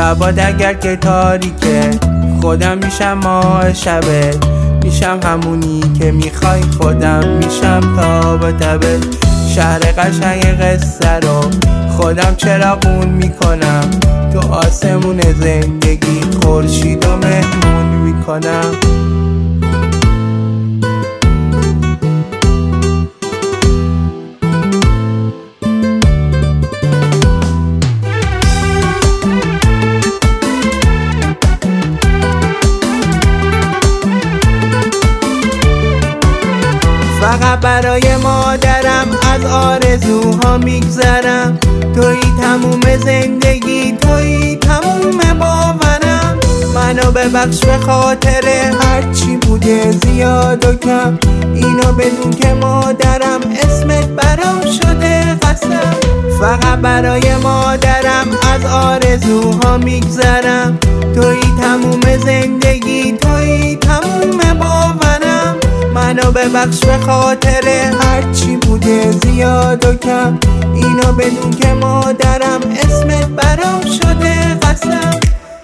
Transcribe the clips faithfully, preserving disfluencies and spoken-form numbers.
شبات اگر که تاریکه خودم میشم ماه شبه، میشم همونی که میخوای، خودم میشم تا با تبه. شهر قشنگ قصه رو خودم چراغون میکنم، تو آسمون زندگی خورشید و مهمون میکنم. فقط برای مادرم از آرزوها میگذرم، توی تموم زندگی، توی تموم باورم. منو ببخش به خاطر هرچی بوده زیاد و کم، اینو بدون که مادرم اسمت برام شده قسم. فقط برای مادرم از آرزوها میگذرم، توی تموم زندگی، توی تموم باورم. منو ببخش به خاطر هرچی بوده زیاد و کم، اینو بدون که مادرم اسمت برام شده قسم.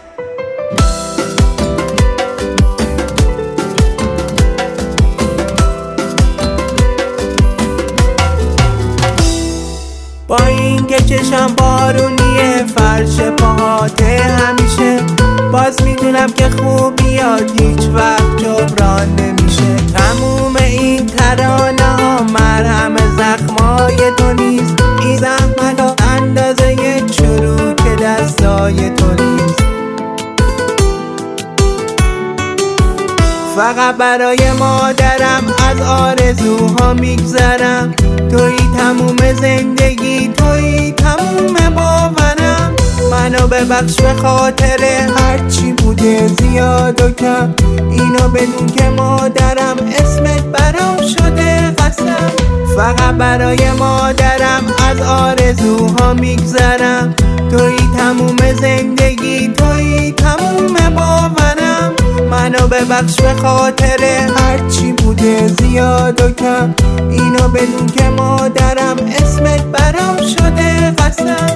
با این که چشم بارونیه، فرش پاهاته همیشه، باز میدونم که خوبیات هیچ وقت جبران نمیشه. تموم این ترانه ها مرهم زخمای تو نیست، این زحمت ها اندازه چروک دستای تو نیست. فقط برای مادرم از آرزوها میگذرم، توی تموم زندگی، توی تموم باورم. منو ببخش به خاطر هرچی بوده زیاد و کم، اینو بدون که مادرم اسمت برام شده قسم. فقط برای مادرم از آرزوها میگذرم، توی تموم زندگی، توی تموم باورم. منو ببخش به خاطر هرچی بوده زیاد و کم، اینو بدون که مادرم اسمت برام شده قسم.